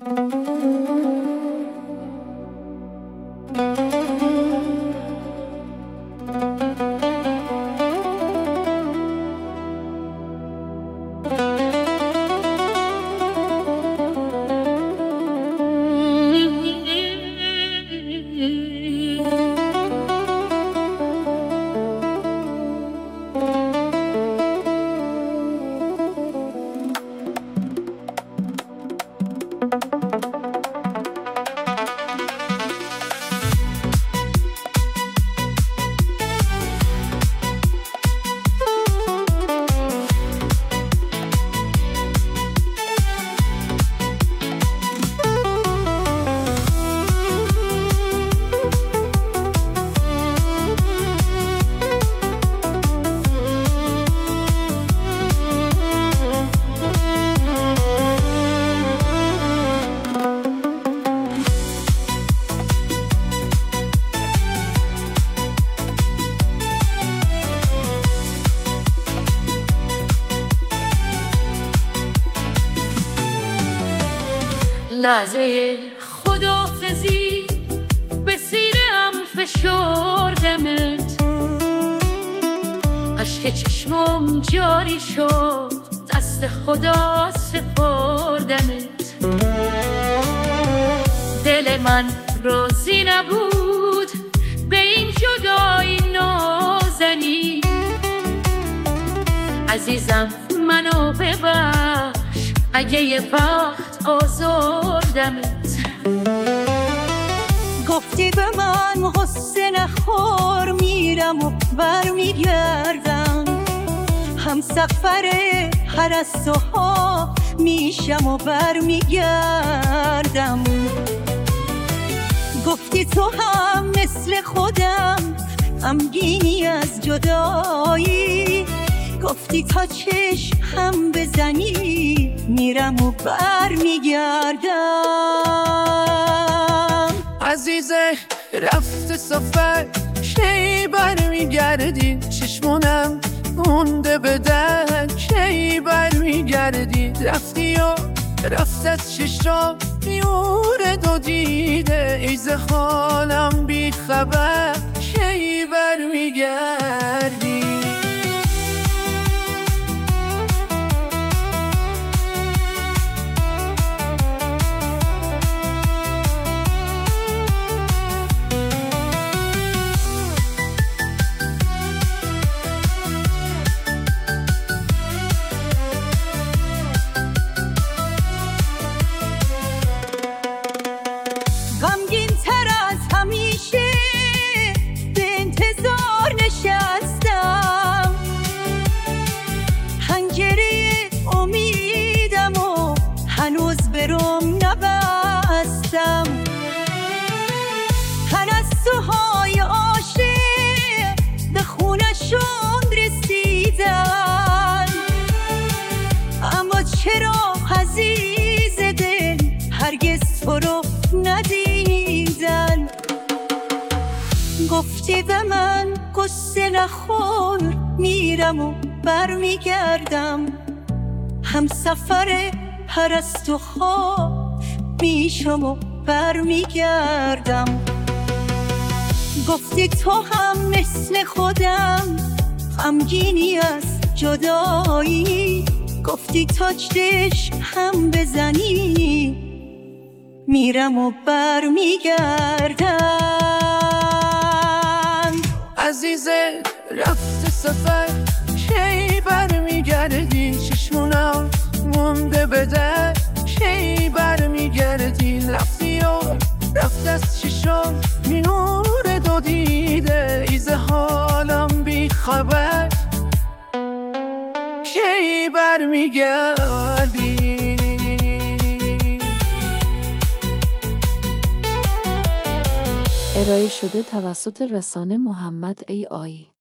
لحظه خداحافظی به سینه‌ام فشردمت، اشک چشمم جاری شد، دست خدا سپردمت. دل من راضی نبود به این جدایی نازنی. عزیزم منو ببخش اگه یه وقت آزردمت. گفتی به من غصه نخور، میرم و برمیگردم، هم سفر پرستوها میشم و برمیگردم. گفتی تو هم مثل خودم غمگینی از جدایی، گفتی تا چشم هم بزنی میرم و برمیگردم. عزیزه رفت سفر کی برمیگردی، چشمونم مونده به در کی برمیگردی. رفتی و رفت از چشم نور دو دیده، ایز حالم بی خبر کی برمیگردی. غمگین تر از همیشه به انتظار نشستم، پنجره امیدم و هنوز برم نبستم. پرستوهای عاشق به خونشون رسیدن، اما چرا عزیز دل هرگز تو رو ندیدن. گفتی به من قصه نخور، میرم و برمیگردم، هم سفر پرستوها میشم و برمیگردم. گفتی تو هم مثل خودم غمگینی از جدایی، گفتی تا چشم هم بزنی میرم و برمیگردم. عزیزه رفت سفر کی برمیگردی، چشمونم مونده به در کی برمیگردی. رفتی و رفت از چشم نور دو دیده، ایز حالم بی خبر کی برمیگردی. ارائه شده توسط رسانه محمد AI.